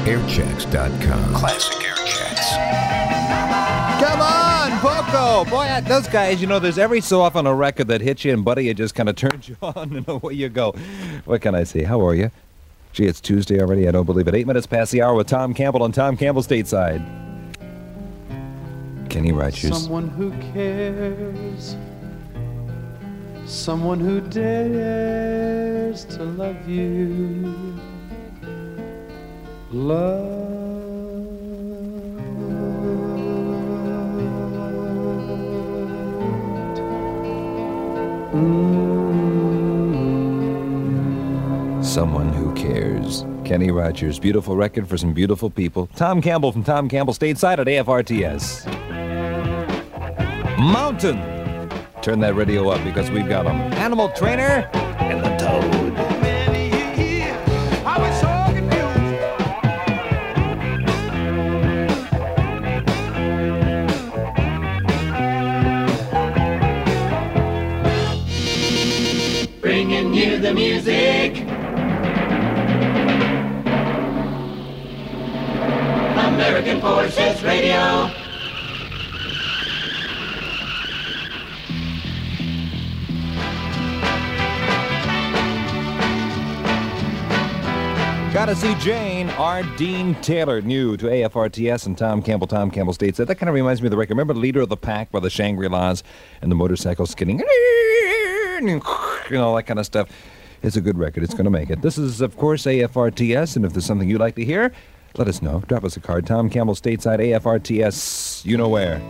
ClassicAirChecks.com. Classic Air Checks. Come on, Poco! Boy, those guys, there's every so often a record that hits you and, buddy, it just kind of turns you on and away you go. What can I say? How are you? Gee, it's Tuesday already. I don't believe it. 8 minutes past the hour with Tom Campbell on Tom Campbell Stateside. Kenny Rogers. Someone who cares. Someone who dares to love you. Someone who cares. Kenny Rogers. Beautiful record for some beautiful people. Tom Campbell from Tom Campbell Stateside at AFRTS. Mountain. Turn that radio up because we've got them. Animal Trainer and the Toad. I was so confused. Bringing you the music. American Forces Radio. Gotta see Jane R. Dean Taylor, new to AFRTS and Tom Campbell Stateside. That kind of reminds me of the record. Remember Leader of the Pack by the Shangri-Las and the motorcycle skidding? That kind of stuff. It's a good record. It's going to make it. This is, of course, AFRTS, and if there's something you'd like to hear, let us know. Drop us a card. Tom Campbell Stateside, AFRTS, you know where.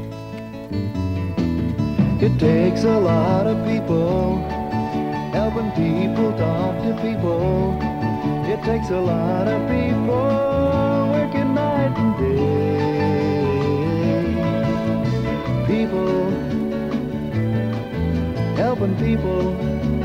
It takes a lot of people, helping people, talk to people. It takes a lot of people, working night and day. People, helping people,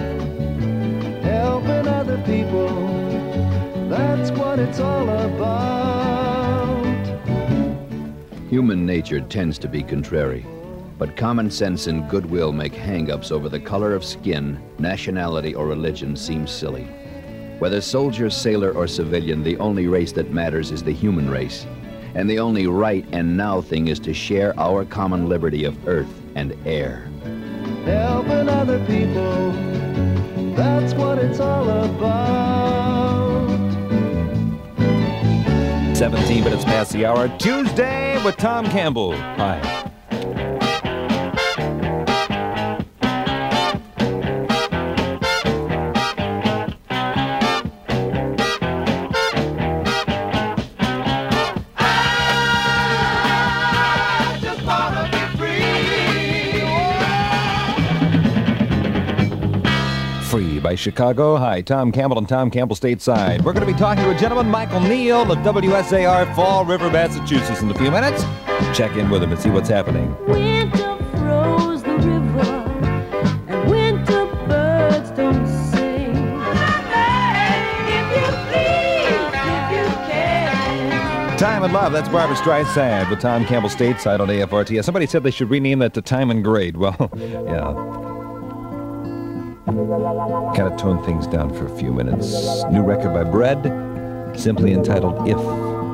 helping other people. That's what it's all about. Human nature tends to be contrary, but common sense and goodwill make hang-ups over the color of skin, nationality, or religion seem silly. Whether soldier, sailor, or civilian, the only race that matters is the human race. And the only right and now thing is to share our common liberty of earth and air. Helping other people, that's what it's all about. 17 minutes past the hour, Tuesday with Tom Campbell. Hi. Free by Chicago. Hi, Tom Campbell and Tom Campbell Stateside. We're going to be talking to a gentleman, Michael Neal of WSAR Fall River, Massachusetts, in a few minutes. Check in with him and see what's happening. Winter froze the river, and winter birds don't sing. If you please, if you can. Time and Love, that's Barbra Streisand with Tom Campbell Stateside on AFRTS. Somebody said they should rename that to Time and Grade. Well, yeah. Kind of tone things down for a few minutes. New record by Bread, simply entitled If.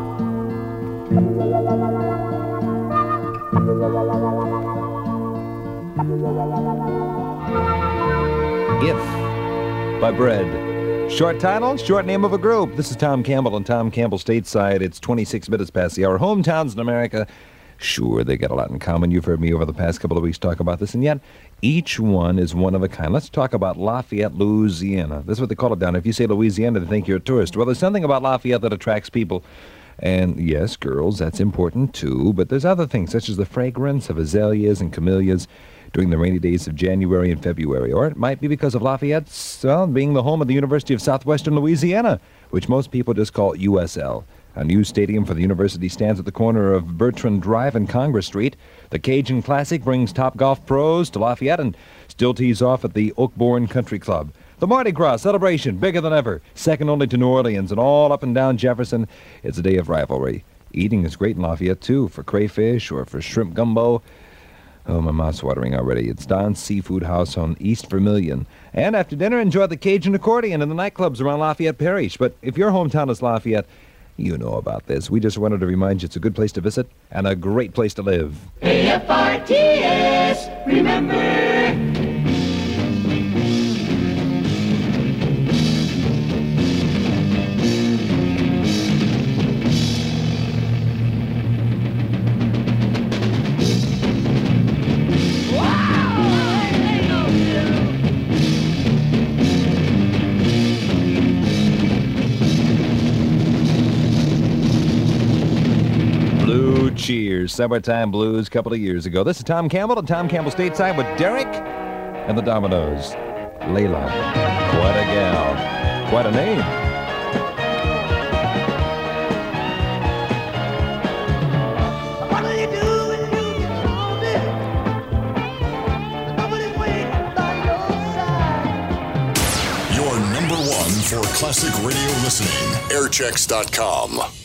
If by Bread. Short title, short name of a group. This is Tom Campbell and Tom Campbell Stateside. It's 26 minutes past the hour. Hometowns in America, sure, they got a lot in common. You've heard me over the past couple of weeks talk about this, and yet each one is one of a kind. Let's talk about Lafayette, Louisiana. That's what they call it down. If you say Louisiana, they think you're a tourist. Well, there's something about Lafayette that attracts people. And yes, girls, that's important too, but there's other things, such as the fragrance of azaleas and camellias during the rainy days of January and February. Or it might be because of Lafayette's, well, being the home of the University of Southwestern Louisiana, which most people just call USL. A new stadium for the university stands at the corner of Bertrand Drive and Congress Street. The Cajun Classic brings top golf pros to Lafayette and still tees off at the Oakbourne Country Club. The Mardi Gras celebration, bigger than ever, second only to New Orleans, and all up and down Jefferson. It's a day of rivalry. Eating is great in Lafayette, too, for crayfish or for shrimp gumbo. Oh, my mouth's watering already. It's Don's Seafood House on East Vermilion. And after dinner, enjoy the Cajun accordion in the nightclubs around Lafayette Parish. But if your hometown is Lafayette, You know about this. We just wanted to remind you it's a good place to visit and a great place to live. AFRTS, remember. Cheers, Summertime Blues, a couple of years ago. This is Tom Campbell and Tom Campbell Stateside with Derek and the Dominoes. Layla, quite a gal, quite a name. What do you do when you get lonely? Nobody's waiting by your side. Your number one for classic radio listening, airchecks.com.